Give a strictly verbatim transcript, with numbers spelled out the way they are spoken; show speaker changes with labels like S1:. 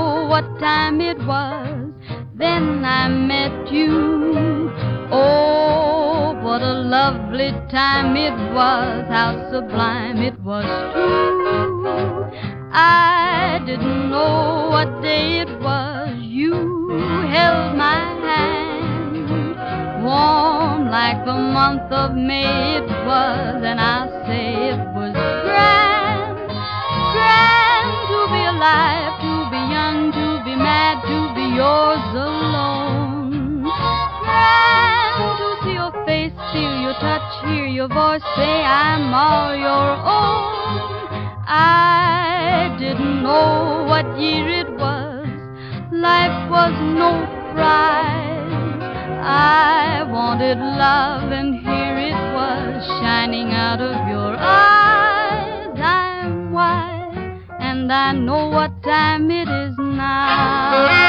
S1: know what time it was, then I met you. Oh, what a lovely time it was, how sublime it was too. I didn't know what day it was, you held my hand, warm like the month of May it was, and I say it was grand, grand to be alive, to be young, to be mad, to be yours alone. Grand to see your face, feel your touch, hear your voice, say I'm all your own. I didn't know what year it was, life was no prize. I wanted love and here it was, shining out of your eyes. I'm wise and I know what time it is now.